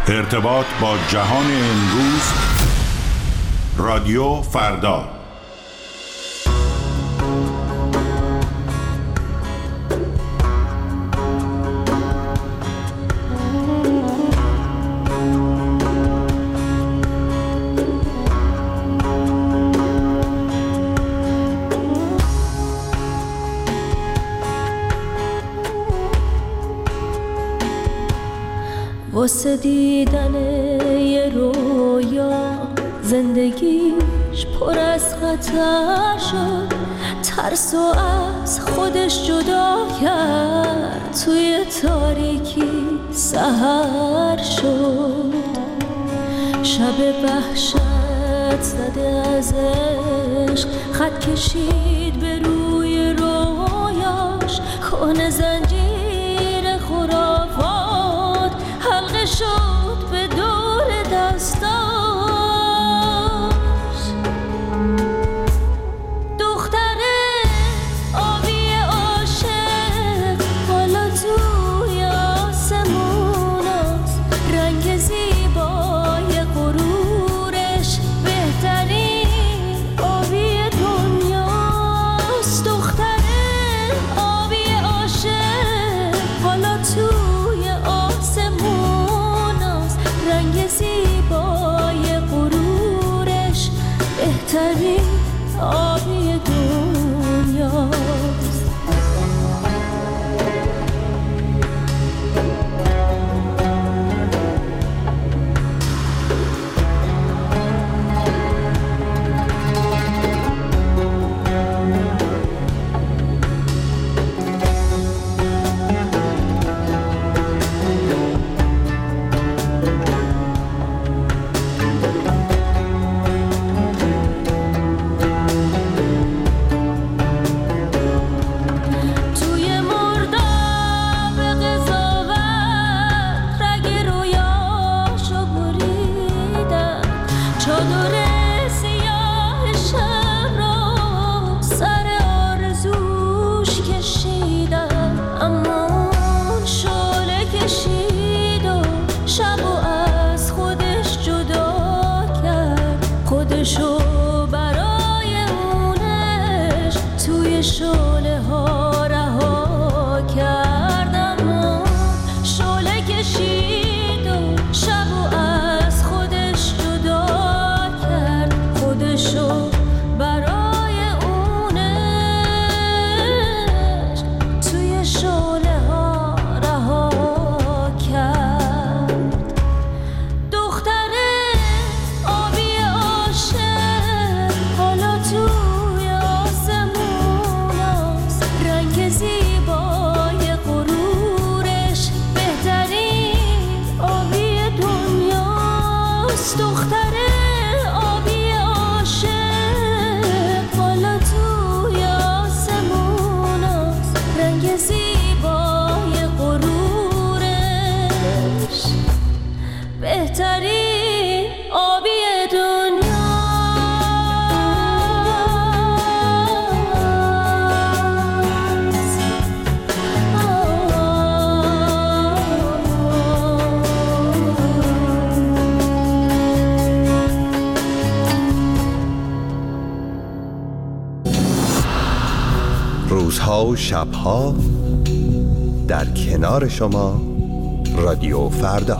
ارتباط با جهان امروز، رادیو فردا. واسه دیدن یه رویا زندگیش پر از خطر شد، ترس و از خودش جدا کرد، توی تاریکی سحر شد. شب وحشت زده از عشق خط کشید به روی رویاش، کهنه زنجیر خرافات حلقه شد به دور دستاش. دختره آبی عاشق حالا توی آسمون است، رنگ زیبای غرورش بهترین آبی دنیاست. دختره آبی عاشق حالا توی آسمون است، رنگ زیبای غرورش بهترین آبی دنیاست. روزها و شبها در کنار شما، رادیو فردا.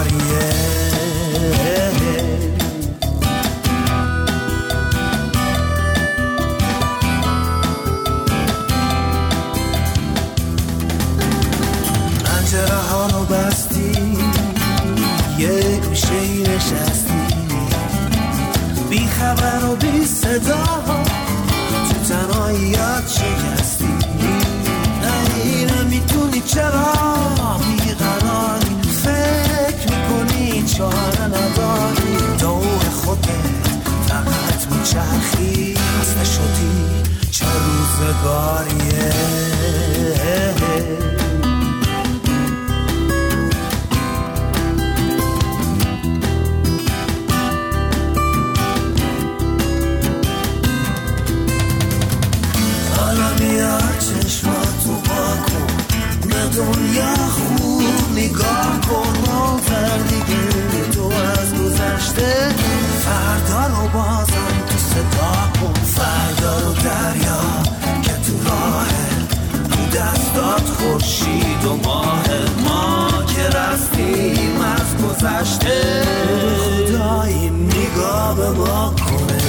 روزگاریه. پنجره ها رو بستی، یه گوشه‌ای نشستی، بی خبر و بی صدا تو تنهاییات شکستی. نمیتونی چرا بیقراری، فکر میکنی چاره نداری، دور خودت فقط میچرخی، خسته شدی چه روزگاریه. چشماتو باکن، به دنیا خوب نگاه کن، نوتر دیگه تو از گذشته، فردا رو بازم تو صدا کن، فردا رو دریا که تو راهه، تو دستات خورشید و ماه، ما که رفتیم از گذشته، خدا این نگاه به ما کنه.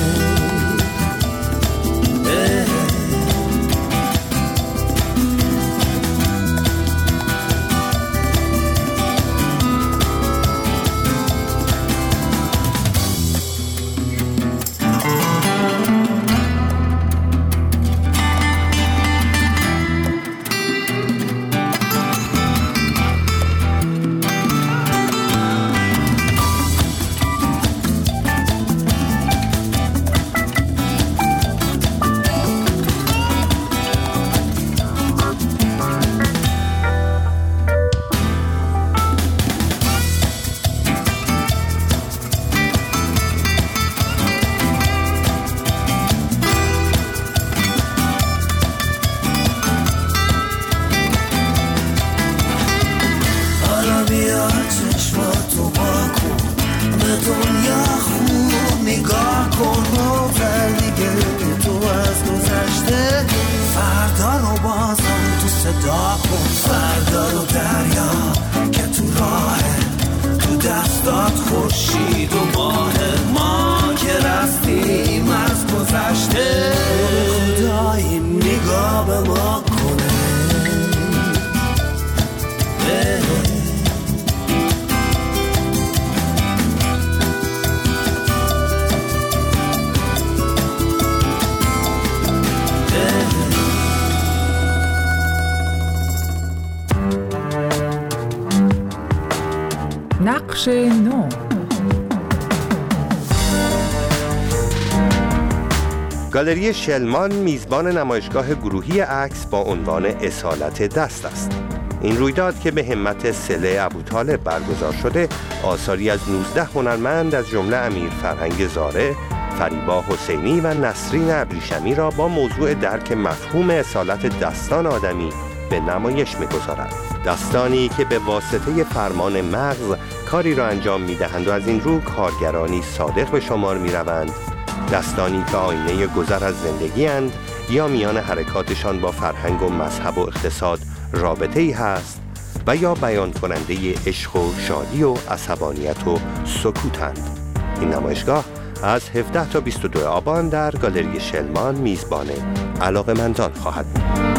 نقش نو. گالری شلمان میزبان نمایشگاه گروهی عکس با عنوان اصالت دست است. این رویداد که به همت صله ابوطالب برگزار شده، آثاری از 19 هنرمند از جمله امیر فرهنگ زاره، فریبا حسینی و نسرین ابریشمی را با موضوع درک مفهوم اصالت دستان آدمی به نمایش می‌گذارند. دستانی که به واسطه فرمان مغز کاری را انجام می‌دهند و از این رو کارگرانی صادق به شمار می‌روند. دستانی که آینه گذر از زندگی اند یا میان حرکاتشان با فرهنگ و مذهب و اقتصاد رابطه‌ای هست و یا بیان کننده عشق و شادی و عصبانیت و سکوتند. این نمایشگاه از 17 تا 22 آبان در گالری شلمان میزبان علاقه‌مندان خواهد بود.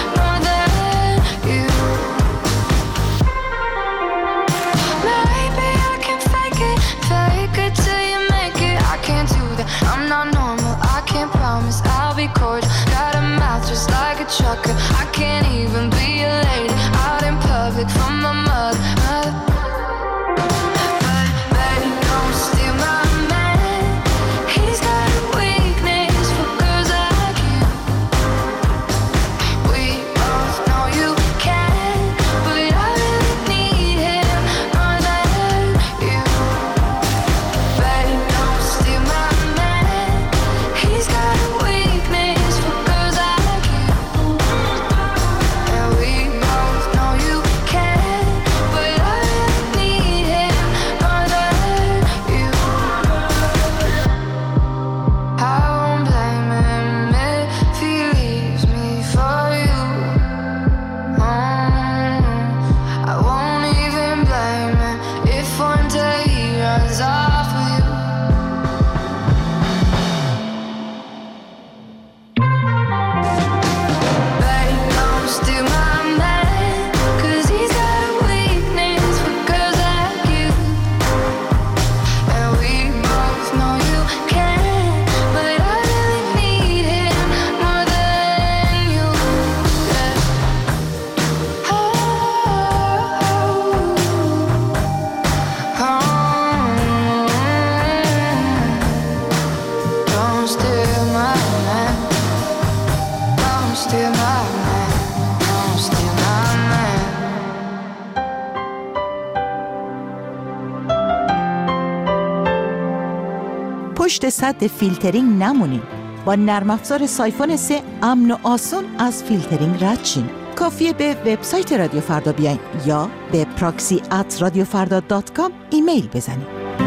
Maybe پشت سد فیلترینگ نمونین. با نرم افزار سایفون 3 امن و آسون از فیلترینگ رد شین. کافیه به وبسایت رادیو فردا بیاین یا به proxy@radiofarda.com ایمیل بزنین.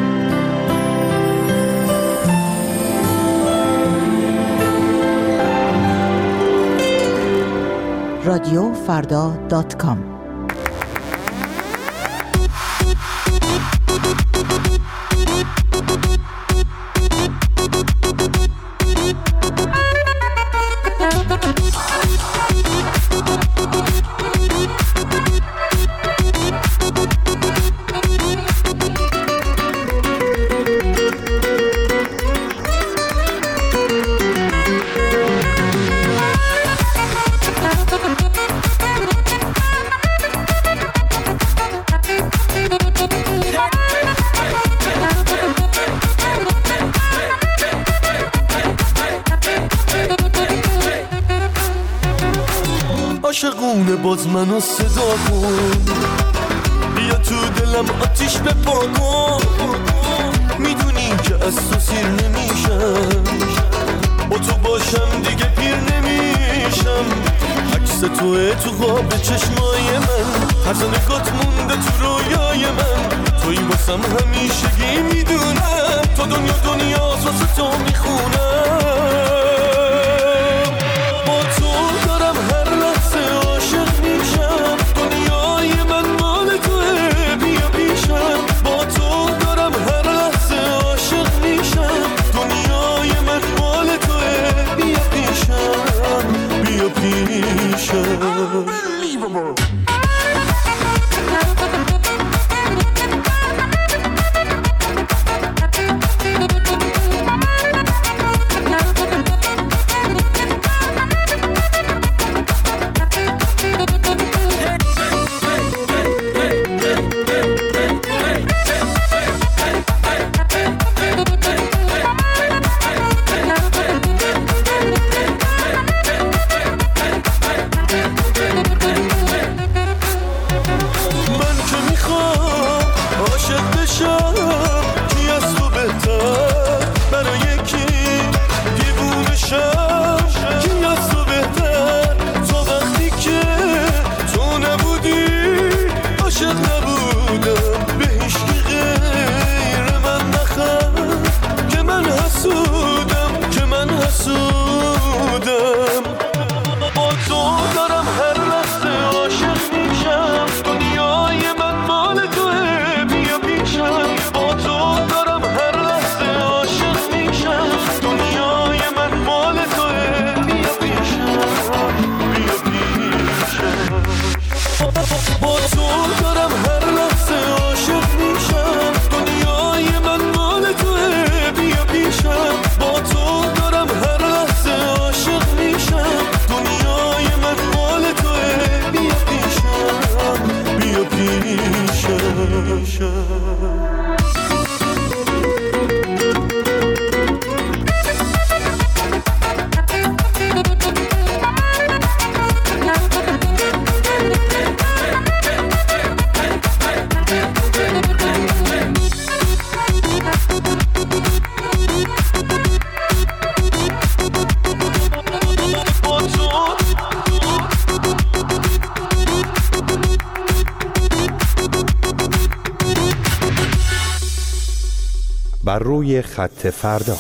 radiofarda.com. عاشقونه باز منو صدا کن، بیا تو دلم آتیش بپا کن. میدونی که از تو سیر نمیشم، با تو باشم دیگه پیر نمیشم. عکس توه تو خواب چشمای من، هر نگات مونده تو رویای من. توی واسم همیشگی میدونم، تو دنیا واسه تو میخونم. با تو دارم هر لحظه عاشق میشم، دنیای من مال توه، بیا پیشم. با تو دارم هر لحظه عاشق میشم، دنیای من مال توه، بیا پیشم، بیا پیشم. بر روی خط فردا.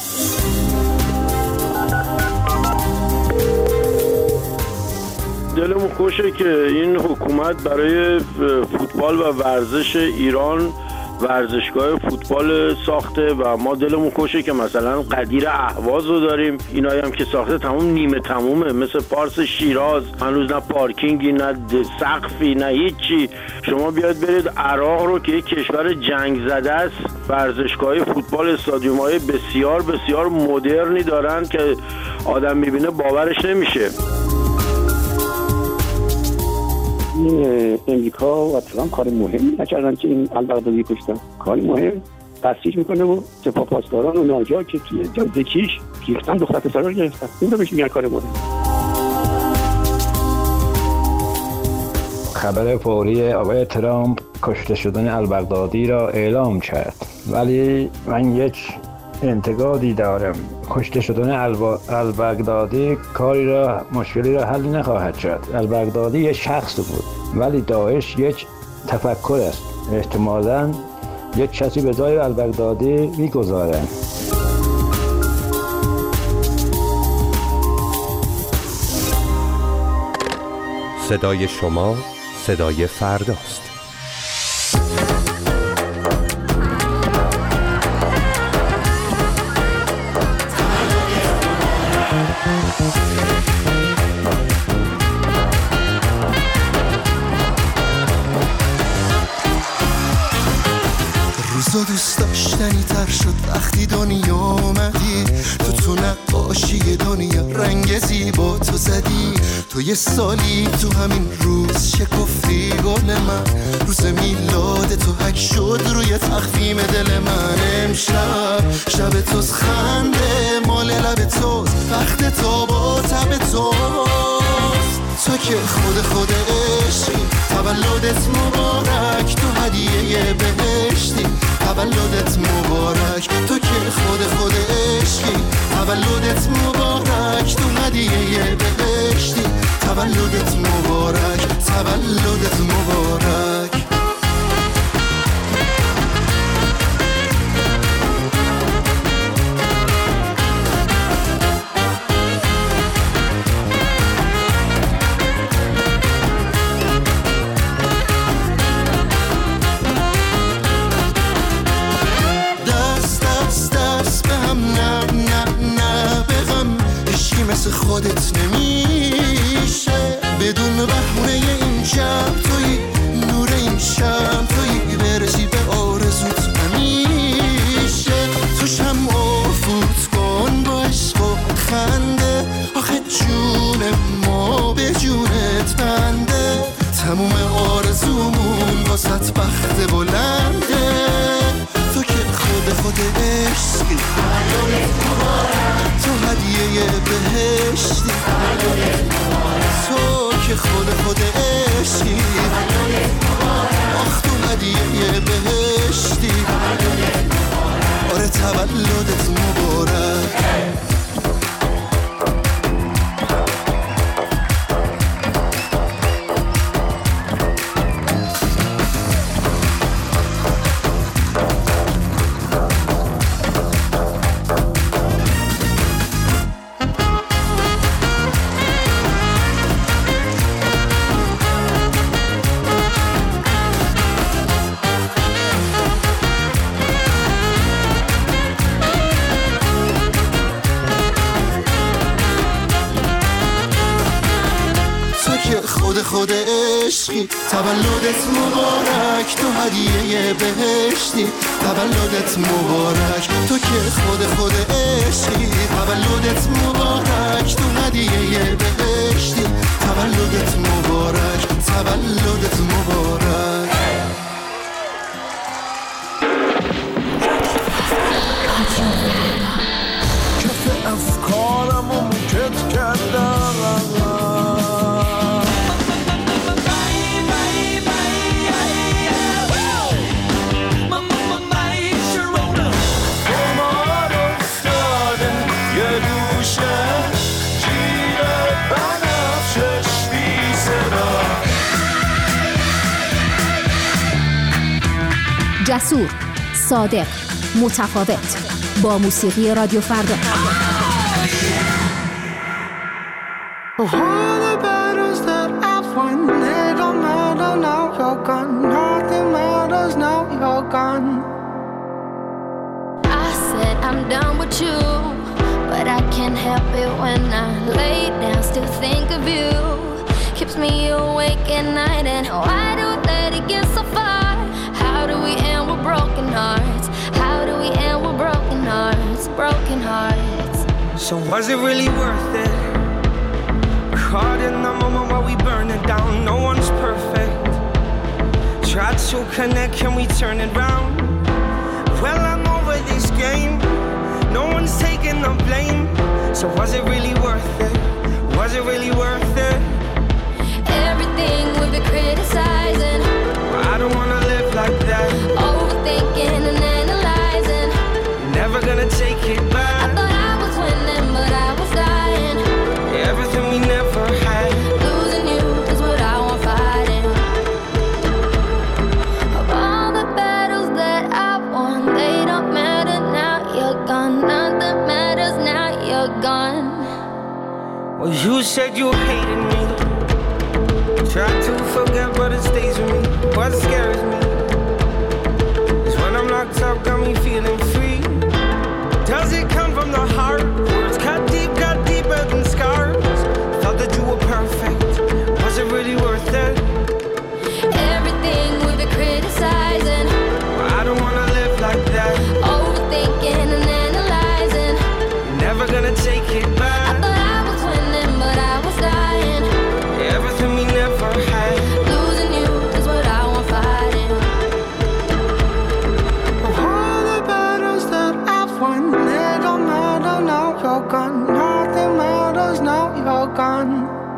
دلمون خوشه که این حکومت برای فوتبال و ورزش ایران ورزشگاه فوتبال ساخته و ما دلمون خوشه که مثلا قدیر اهواز رو داریم، اینایی هم که ساخته تمام نیمه تمومه، مثل پارس شیراز هنوز نه پارکینگی نه سقفی نه هیچی. شما بیاد برید عراق رو که یک کشور جنگ زده است، ورزشگاه فوتبال استادیوم‌های بسیار بسیار مدرنی دارن که آدم میبینه باورش نمیشه. این امریکا و ترامپ کار مهمی نکردن که این البغدادی کشتن. کار مهم تفسیج میکنه و سپاه پاسداران و ناجا که توی جاده کیش ریختن دختر پسرا رو گرفتن. این رو بهش میگن کار مهم. خبر فوری آقای ترامپ کشته شدن البغدادی را اعلام کرد، ولی من یک انتقادی دارم. کشته شدن البغدادی مشکلی را حل نخواهد شد. البغدادی یک شخص بود، ولی داعش یک تفکر است. احتمالاً یک کسی به جای البغدادی می‌گذارند. صدای شما صدای فرداست. روزا دوست داشتنی تر شد وقتی دنیا اومدی، تو نقاشی دنیا رنگ زیبا تو زدی. تو یه سالی تو همین روز شکفتی گل من، روز میلاد تو حک شد روی تخفیم دل من. امشب شب توز خنده مال لب توز، وقت تو با تب توست. تو که خود عشقی، تولدت مبارک، تو هدیه بهشتی، تولدت مبارک. تو که خود عشقی، تولدت مبارک، تو هدیه بهشتی، تولدت مبارک، تولدت مبارک. مثل خودت نمیشه بدون بهونه این شب توی نور این شب توی برسی به آرزوت همیشه. تو شمع فوت کن با عشق و خنده، آخه جون ما به جونت بنده. تموم آرزومون واسط بخت بلنده. تو که خود عشقی، تو هدیه بهشتی، تو که خود عشقی، آخ تو هدیه بهشتی. آره تولدت مبارک. خود عشقی، تولدت مبارک، تو هدیه بهشتی، تولدت مبارک. تو که خود عشقی، تولدت مبارک، تو هدیه بهشتی، تولدت مبارک، تولدت مبارک. کف افکارمو کت کردم، جسور، صادق، متفاوت، با موسیقی رادیو فردا. I'm done with you, but I can't help it when I lay down, still think of you. Keeps me awake at night, and why do let it get so far? How do we end with broken hearts? How do we end with broken hearts? Broken hearts. So was it really worth it? Caught in the moment while we burn it down. No one's perfect. Tried to connect, can we turn it round? Well, I'm over this game. No one's taking the blame. So was it really worth it? Was it really worth it? Everything we've been criticizing, I don't wanna live like that. overthinking and analyzing. Never gonna take Well, you said you hated me. Try to forget, but it stays with me. What scares me is when I'm locked up, got me feeling free. Does it come from the heart? Words got deeper than scars. Thought that you were perfect. Was it really worth it? Everything we've been criticizing, Well, I don't wanna live like that. overthinking and analyzing. Never gonna take it I back. thought I was winning, but I was dying. Everything we never had. Losing you is what I want fighting. All the battles that I've won, they don't matter now you're gone. Nothing matters now you're gone.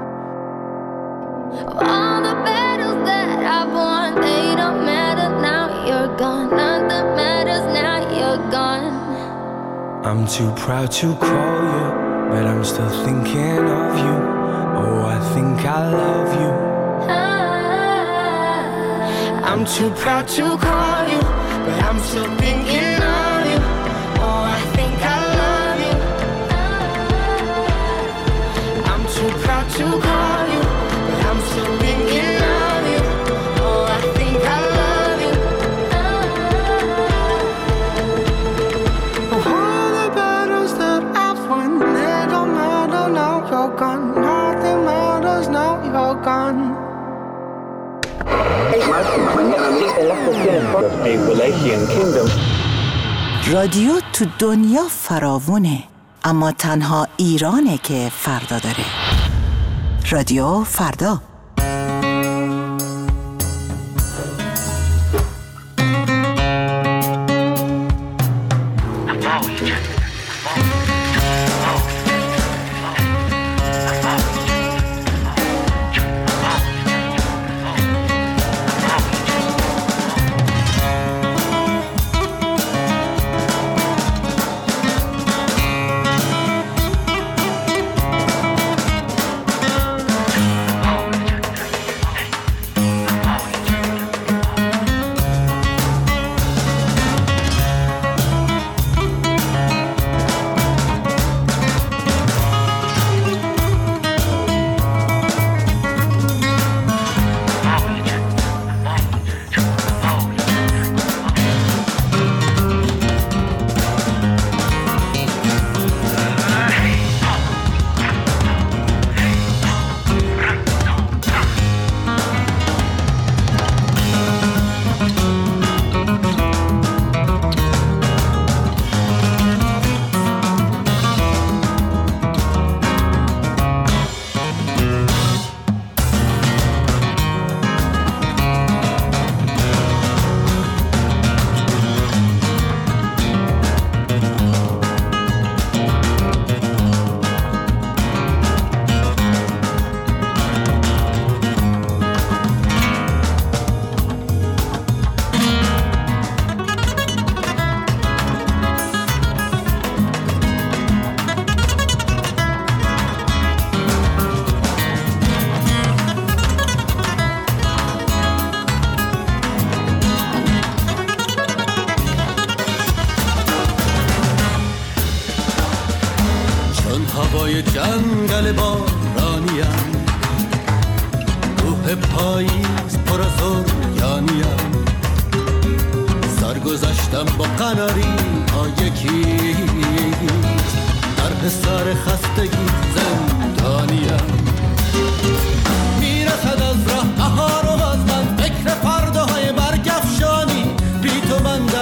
All the battles that I've won, they don't matter now you're gone. Nothing matters now you're gone. I'm too proud to call you, but I'm still thinking of you. Oh, I think I love you. I'm too proud to call you, but I'm still thinking of you. Oh, I think I love you. I'm too proud to call you, but I'm still thinking of you. Oh, I think I love you. All the battles that I've won, they don't matter now you're gone. Nothing matters now you're gone. رادیو تو دنیا فراوونه، اما تنها ایرانه که فردا داره. رادیو فردا. هوای جنگل بارانیم، روح پاییز پر از عریانیم، سرگذشتم با قناری ها یکی، در حصار خستگی زندانیم، میرسد از راه اهارو از من فکر فرداهای برگفشانی، بی تو من